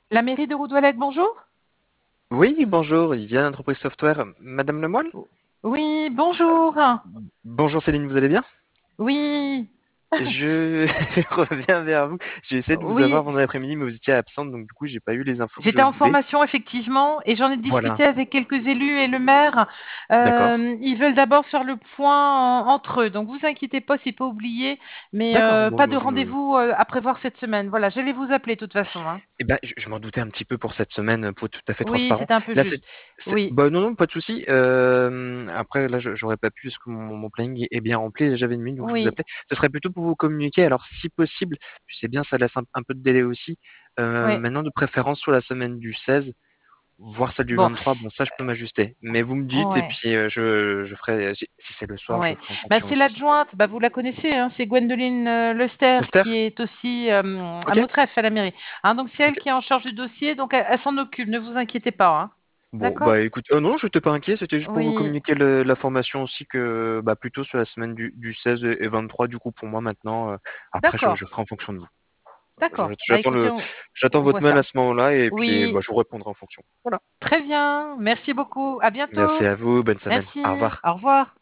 La mairie de Roudoilec, bonjour. Oui, bonjour, il vient d'entreprise software. Madame Lemoine? Oui, bonjour. Bonjour Céline, vous allez bien? Oui, Je reviens vers vous. J'ai essayé de vous avoir oui. vendredi après-midi, mais vous étiez absente, donc du coup, j'ai pas eu les infos que je J'étais en voulais. formation, effectivement, et j'en ai Voilà, discuté avec quelques élus et le maire. d'accord. Ils veulent d'abord faire le point entre eux. Donc, vous inquiétez pas, c'est pas oublié, mais D'accord, bon, pas bah, de rendez-vous à prévoir cette semaine. Voilà, j'allais vous appeler de toute façon, hein. eh ben, je m'en doutais un petit peu pour cette semaine, pour être tout à fait Oui, transparent. c'était un peu Là, juste. Oui, bah, non, non, pas de souci. Après, là, j'aurais pas pu parce que mon planning est bien rempli. Là, j'avais une minute, donc je vous oui, appelais. Ce serait plutôt pour vous communiquer. Alors, si possible, je sais bien, ça laisse un peu de délai aussi. oui. Maintenant, de préférence sur la semaine du 16. Voir celle du Bon, 23, bon ça je peux m'ajuster. Mais vous me dites et ouais. puis je ferai, si c'est le soir, je Ouais. ferai en Bah, fonction c'est aussi. l'adjointe, bah, vous la connaissez, hein, c'est Gwendoline Lester Esther? qui est aussi à Ok? Motreff à la mairie. Hein, donc c'est elle Ok. qui est en charge du dossier, donc elle s'en occupe, ne vous inquiétez pas, hein. Bon, D'accord? bah écoute, non, je n'étais pas inquiet, c'était juste pour vous Oui, communiquer l'information aussi que bah, plutôt sur la semaine du 16 et 23, du coup pour moi maintenant. Après, je d'accord, ferai en fonction de vous. d'accord. Bah J'attends écoutez, j'attends on votre voit mail ça. à ce moment-là et puis bah, Oui, je vous répondrai en fonction. Voilà. très bien, merci beaucoup, à Merci bientôt. à vous, bonne semaine. Au Merci, revoir. au revoir.